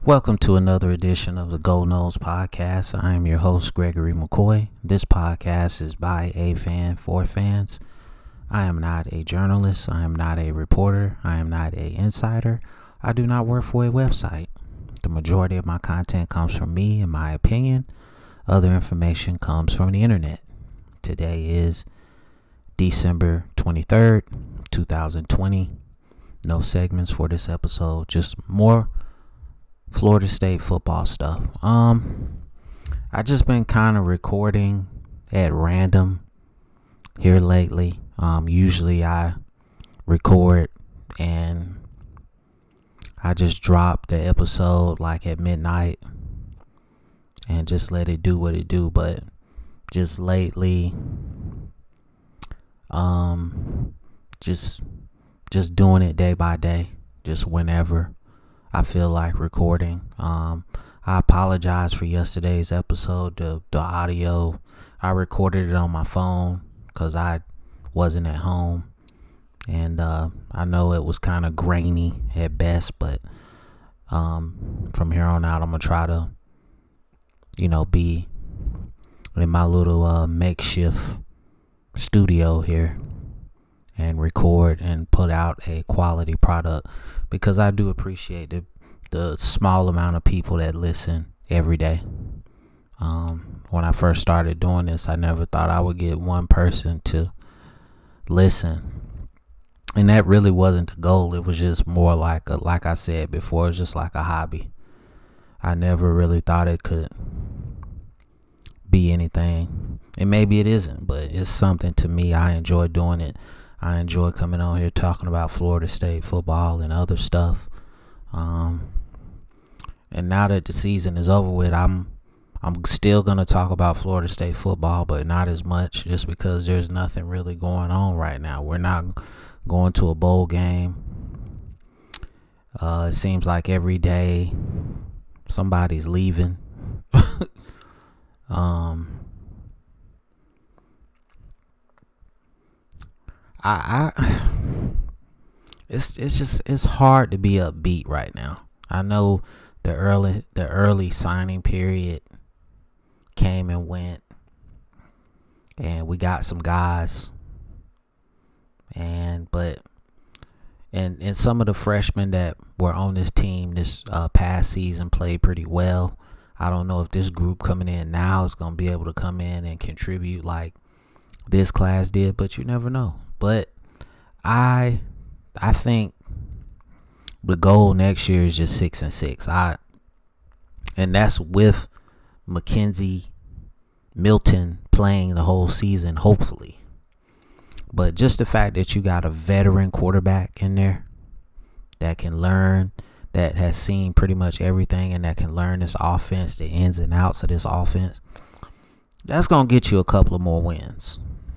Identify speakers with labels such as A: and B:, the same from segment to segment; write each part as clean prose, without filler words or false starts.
A: Welcome to another edition of the Go Noles podcast. I am your host, Gregory McCoy. This podcast is by a fan for fans. I am not a journalist. I am not a reporter. I am not an insider. I do not work for a website. The majority of my content comes from me and my opinion. Other information comes from the internet. Today is December 23rd, 2020. No segments for this episode, just more Florida State football stuff. I just been kind of recording at random here lately. Usually I record and I just drop the episode like at midnight and just let it do what it do. But just lately, just doing it day by day, just whenever I feel like recording. I apologize for yesterday's episode. The audio, I recorded it on my phone because I wasn't at home, and I know it was kind of grainy at best, but from here on out I'm gonna try to be in my little makeshift studio here and record and put out a quality product, because I do appreciate the small amount of people that listen every day. When I first started doing this, I never thought I would get one person to listen, and that really wasn't the goal. It was just more like I said before, it's just like a hobby. I never really thought it could be anything, and maybe it isn't, but it's something to me. I enjoy doing it. I enjoy coming on here talking about Florida State football and other stuff. And now that the season is over with, I'm still going to talk about Florida State football, but not as much, just because there's nothing really going on right now. We're not going to a bowl game. It seems like every day somebody's leaving. It's hard to be upbeat right now. I know the early signing period came and went, and we got some guys, and some of the freshmen that were on this team this past season played pretty well. I don't know if this group coming in now is going to be able to come in and contribute like this class did, but you never know. But I think the goal next year is just 6-6. And that's with Mackenzie Milton playing the whole season, hopefully. But just the fact that you got a veteran quarterback in there that can learn, that has seen pretty much everything, and that can learn this offense, the ins and outs of this offense, that's going to get you a couple of more wins.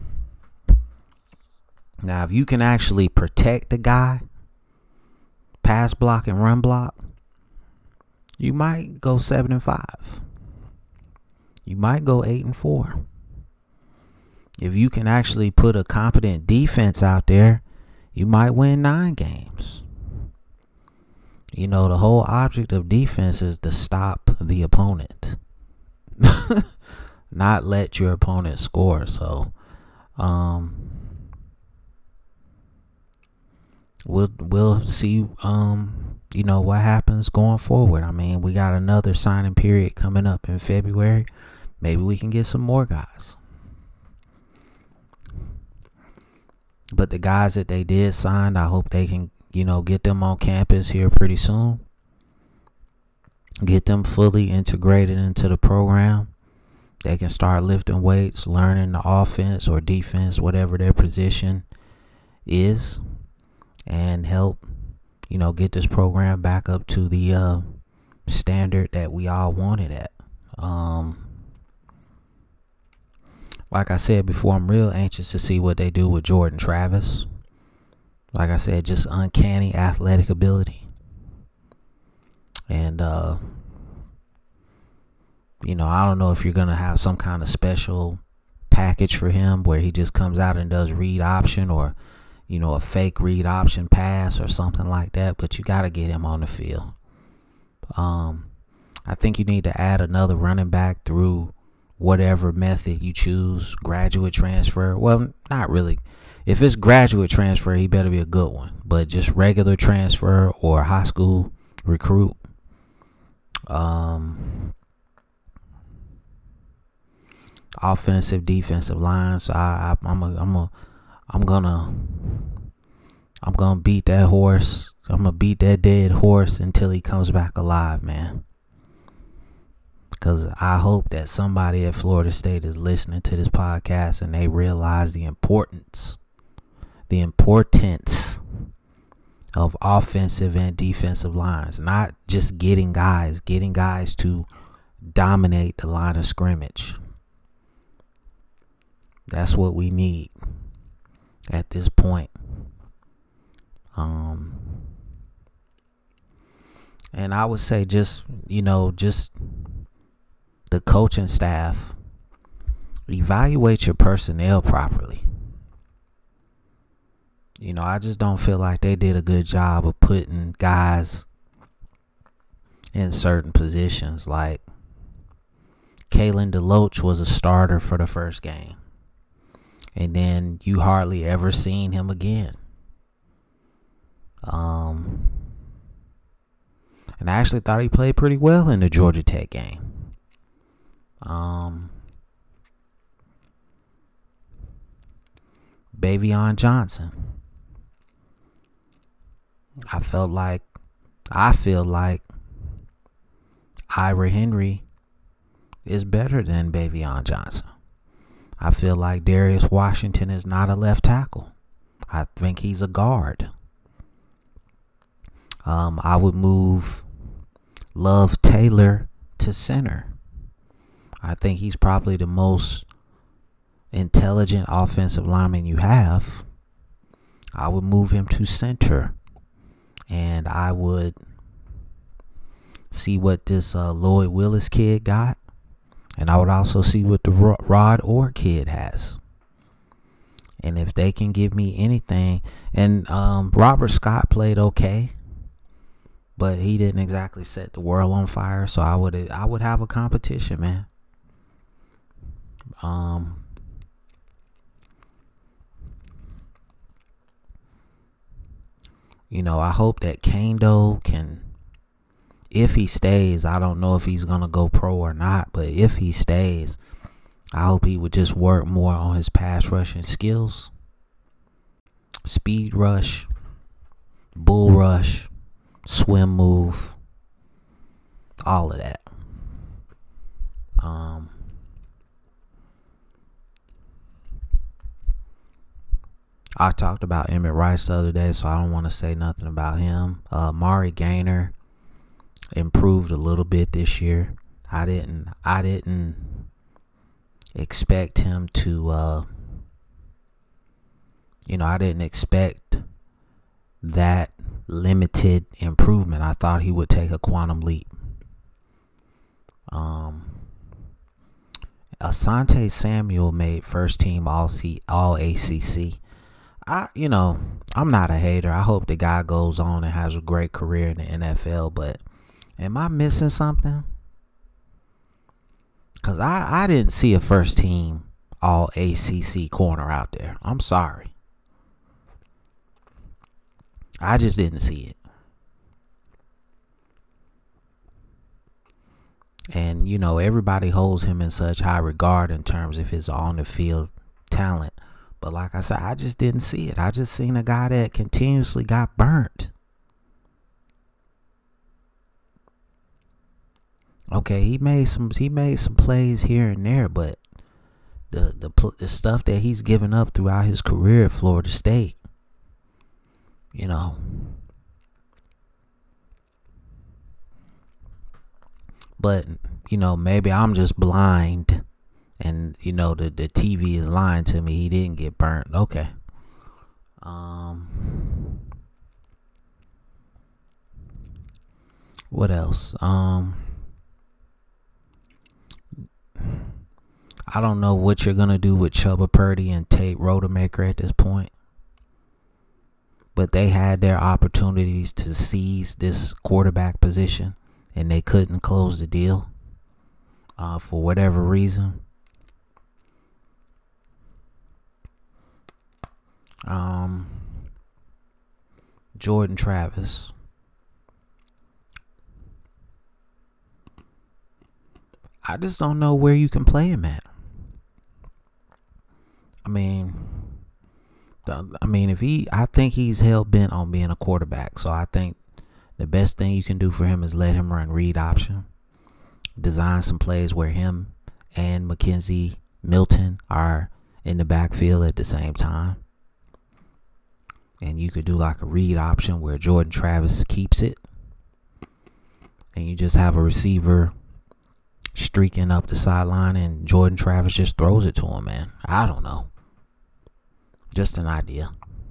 A: Now, if you can actually protect the guy, pass block and run block, you might go 7-5. You might go 8-4. If you can actually put a competent defense out there, you might win 9 games. The whole object of defense is to stop the opponent, not let your opponent score. So, We'll see, what happens going forward. I mean, we got another signing period coming up in February. Maybe we can get some more guys. But the guys that they did sign, I hope they can, get them on campus here pretty soon. Get them fully integrated into the program. They can start lifting weights, learning the offense or defense, whatever their position is, and help, get this program back up to the standard that we all wanted at. Like I said before, I'm real anxious to see what they do with Jordan Travis. Like I said, just uncanny athletic ability. And, I don't know if you're going to have some kind of special package for him where he just comes out and does read option, or a fake read option pass or something like that, but you got to get him on the field. I think you need to add another running back through whatever method you choose, graduate transfer. Well, not really. If it's graduate transfer, he better be a good one. But just regular transfer or high school recruit. Offensive, defensive line. So I'm gonna beat that horse. I'm gonna beat that dead horse until he comes back alive, man. Because I hope that somebody at Florida State is listening to this podcast and they realize the importance of offensive and defensive lines. Not just getting guys to dominate the line of scrimmage. That's what we need at this point. And I would say just the coaching staff, evaluate your personnel properly. I just don't feel like they did a good job of putting guys in certain positions. Like Kalen DeLoach was a starter for the first game, and then you hardly ever seen him again. And I actually thought he played pretty well in the Georgia Tech game. Bavion Johnson. I feel like Ira Henry is better than Bavion Johnson. I feel like Darius Washington is not a left tackle. I think he's a guard. I would move Love Taylor to center. I think he's probably the most intelligent offensive lineman you have. I would move him to center. And I would see what this Lloyd Willis kid got. And I would also see what the Rod Orr kid has. And if they can give me anything. And Robert Scott played okay, but he didn't exactly set the world on fire. So I would have a competition, man. I hope that Kando can, if he stays, I don't know if he's going to go pro or not, but if he stays, I hope he would just work more on his pass rushing skills. Speed rush, bull rush, swim move, all of that. I talked about Emmett Rice the other day, so I don't want to say nothing about him. Mari Gaynor improved a little bit this year. I didn't expect him to, I didn't expect that limited improvement. I thought he would take a quantum leap. Asante Samuel made first team all ACC. I'm not a hater. I hope the guy goes on and has a great career in the NFL, but am I missing something? Because I didn't see a first team all ACC corner out there. I'm sorry. I just didn't see it. And, everybody holds him in such high regard in terms of his on the field talent. But like I said, I just didn't see it. I just seen a guy that continuously got burnt. Okay, he made some plays here and there, but the stuff that he's given up throughout his career at Florida State, But, maybe I'm just blind and, the TV is lying to me. He didn't get burnt. Okay. What else? I don't know what you're going to do with Chubba Purdy and Tate Rodemaker at this point. But they had their opportunities to seize this quarterback position, and they couldn't close the deal for whatever reason. Jordan Travis. I just don't know where you can play him at. I think he's hell bent on being a quarterback. So I think the best thing you can do for him is let him run read option. Design some plays where him and McKenzie Milton are in the backfield at the same time. And you could do like a read option where Jordan Travis keeps it. And you just have a receiver streaking up the sideline and Jordan Travis just throws it to him, man. I don't know. Just an idea.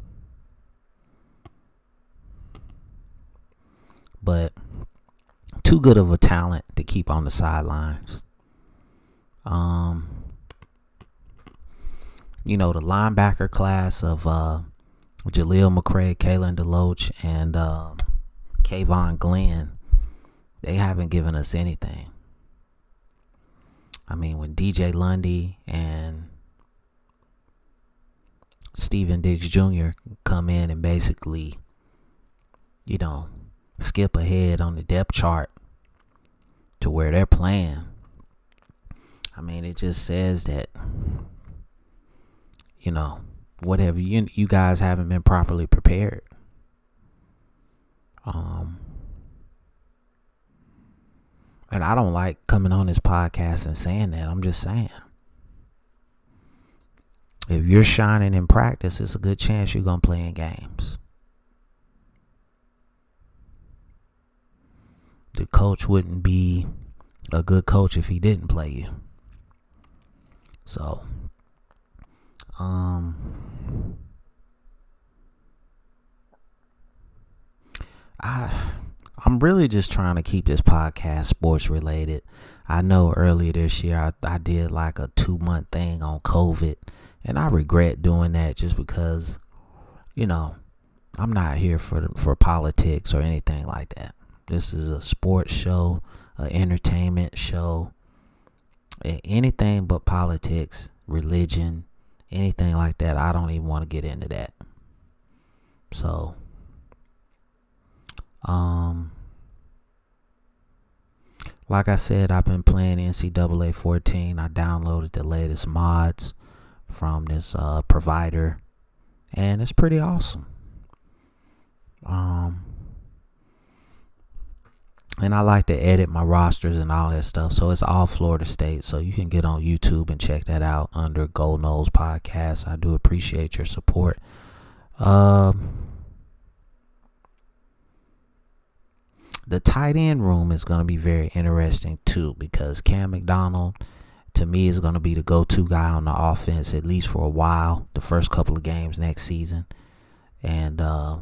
A: But too good of a talent to keep on the sidelines. The linebacker class of Jaleel McCray, Kalen DeLoach, and Kayvon Glenn, they haven't given us anything. When DJ Lundy and Steven Diggs Jr. come in and basically, skip ahead on the depth chart to where they're playing. It just says that, whatever, you guys haven't been properly prepared. And I don't like coming on this podcast and saying that. I'm just saying. If you're shining in practice, it's a good chance you're going to play in games. The coach wouldn't be a good coach if he didn't play you. So, I'm really just trying to keep this podcast sports related. I know earlier this year I did like a 2-month thing on COVID, and I regret doing that just because, I'm not here for politics or anything like that. This is a sports show, an entertainment show, anything but politics, religion, anything like that. I don't even want to get into that. So, like I said, I've been playing NCAA 14. I downloaded the latest mods from this provider, and it's pretty awesome. And I like to edit my rosters and all that stuff, so it's all Florida State. So you can get on YouTube and check that out under Gold Nose Podcast. I do appreciate your support. The tight end room is going to be very interesting too, because Cam McDonald, to me, is going to be the go-to guy on the offense, at least for a while, the first couple of games next season. And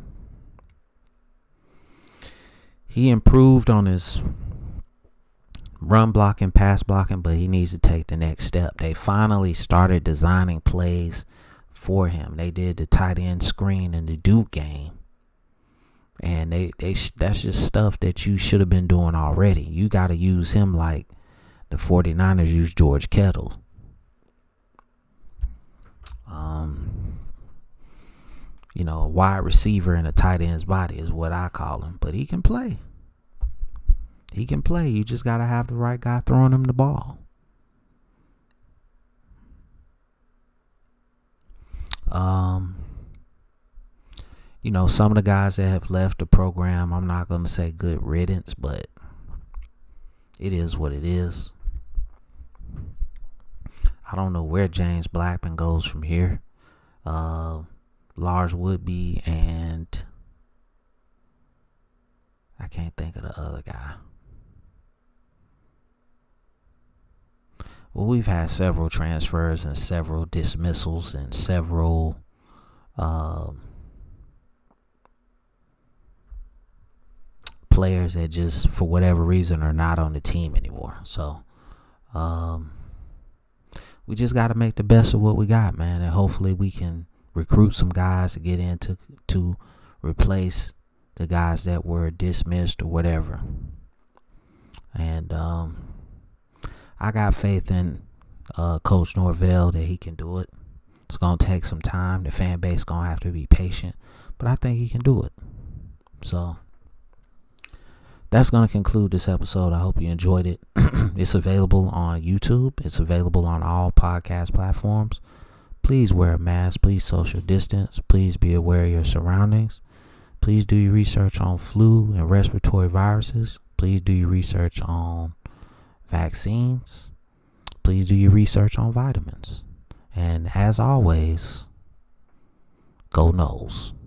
A: he improved on his run blocking, pass blocking, but he needs to take the next step. They finally started designing plays for him. They did the tight end screen in the Duke game. And that's just stuff that you should have been doing already. You got to use him like the 49ers use George Kittle. A wide receiver in a tight end's body is what I call him. But he can play. He can play. You just got to have the right guy throwing him the ball. Some of the guys that have left the program, I'm not going to say good riddance, but it is what it is. I don't know where James Blackman goes from here. Lars Woodby and I can't think of the other guy. Well, we've had several transfers and several dismissals and several players that just, for whatever reason, are not on the team anymore. So, we just got to make the best of what we got, man. And hopefully we can recruit some guys to get in to replace the guys that were dismissed or whatever. And I got faith in Coach Norvell that he can do it. It's going to take some time. The fan base is going to have to be patient. But I think he can do it. So that's going to conclude this episode. I hope you enjoyed it. It's available on YouTube. It's available on all podcast platforms. Please wear a mask. Please social distance. Please be aware of your surroundings. Please do your research on flu and respiratory viruses. Please do your research on vaccines. Please do your research on vitamins. And as always, go Noles.